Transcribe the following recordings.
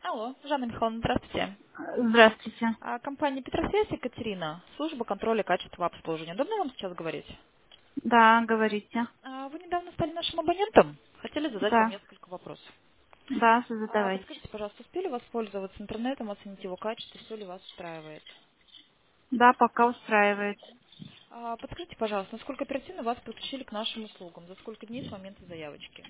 Алло, Жанна Михайловна, здравствуйте. Здравствуйте. Компания Петросвязь, Екатерина, служба контроля качества обслуживания. Удобно вам сейчас говорить? Да, говорите. Вы недавно стали нашим абонентом. Хотели задать вам Да, несколько вопросов. да, задавайте. Подскажите, пожалуйста, успели воспользоваться интернетом, оценить его качество, все ли вас устраивает? Да, пока устраивает. Подскажите, пожалуйста, насколько оперативно вас подключили к нашим услугам? За сколько дней с момента заявочки?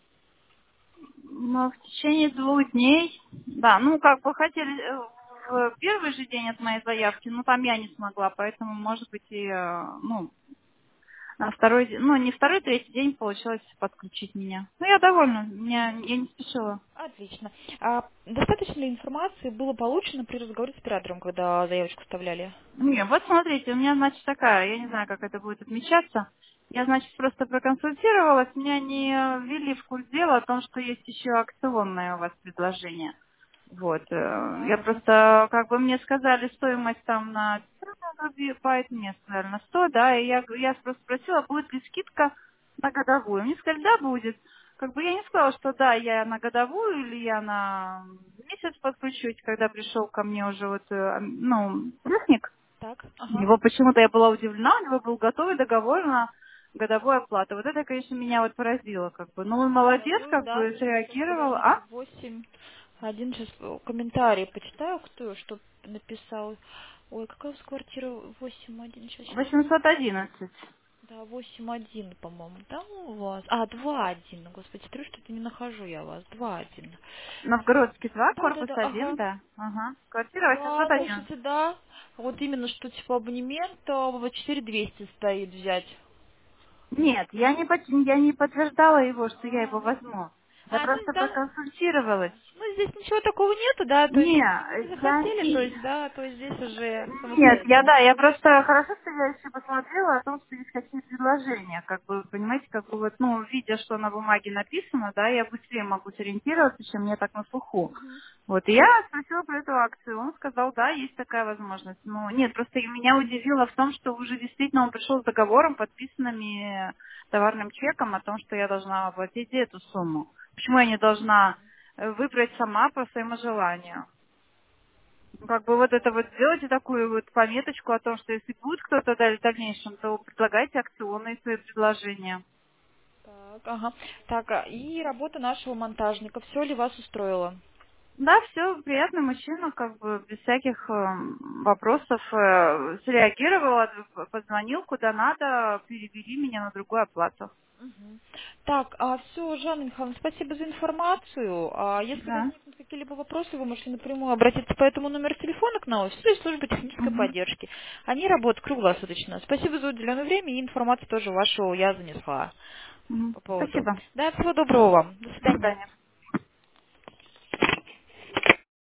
Но в течение 2 дней, да, ну как бы хотели в первый же день от моей заявки, но там я не смогла, поэтому, может быть, и, ну, на второй день, ну, не второй, третий день получилось подключить меня. Ну, я довольна, я не спешила. Отлично. Достаточно ли информации было получено при разговоре с оператором, когда заявочку вставляли? Не, вот смотрите, у меня, значит, такая, я не знаю, как это будет отмечаться. Я, значит, просто проконсультировалась, меня не ввели в курс дела о том, что есть еще акционное у вас предложение. Вот. Я Так. просто, как бы мне сказали, стоимость там на байт, мне сказали на 100, да, и я просто спросила, будет ли скидка на годовую. Мне сказали, да, будет. Как бы я не сказала, что да, я на годовую или я на месяц подключусь, когда пришел ко мне уже вот, ну, техник. Так, У ага. него почему-то я была удивлена, у него был готовый договор на годовую оплату. Вот это, конечно, меня вот поразило, как бы. Ну, он молодец, Годовую, как да. бы, Сейчас, среагировал. подождите, А? 8. Один сейчас комментарий почитаю, кто что написал. Ой, какая у вас квартира 8.1, сейчас. 811. Да, 8.1, по-моему, да, у вас? 2.1, господи, смотрю, что-то не нахожу я вас. 2.1. Новгородский 2, Да, да, корпус да, 1, ага. да. Ага. Квартира Да, 811. слушайте, да. Вот именно, что типа абонемент 4200 стоит взять. Нет, я не подтверждала его, что я его Ну, возьму. Я ну просто там, проконсультировалась. ну здесь ничего такого нету, да, то есть Не, если вы не я захотели, то не... есть, да, то есть здесь уже Нет, самостоятельно. я просто хорошо, что я еще посмотрела о том, что есть какие предложения, как бы, понимаете, как бы вот, ну, видя, что на бумаге написано, да, я быстрее могу сориентироваться, чем мне так на слуху. Мгм. Вот, и я спросила про эту акцию, он сказал, да, есть такая возможность. Ну, нет, просто меня удивило в том, что уже действительно он пришел с договором, подписанными товарным чеком о том, что я должна оплатить эту сумму. Почему я не должна выбрать сама по своему желанию? Ну, как бы вот это вот сделайте такую вот пометочку о том, что если будет кто-то в дальнейшем, то предлагайте акционные свои предложения. Так, ага. Так, и работа нашего монтажника, все ли вас устроило? Да, все, приятный мужчина, как бы без всяких вопросов среагировал, позвонил куда надо, перевели меня на другую оплату. Мгм. Так, все, Жанна Михайловна, спасибо за информацию. Если Да. возникнут какие-либо вопросы, вы можете напрямую обратиться по этому номеру телефона к нам, в службе технической Мгм. поддержки. Они работают круглосуточно. Спасибо за уделенное время и информацию тоже вашу я занесла Мгм. по поводу. Спасибо. Да, всего доброго вам. До До свидания. свидания.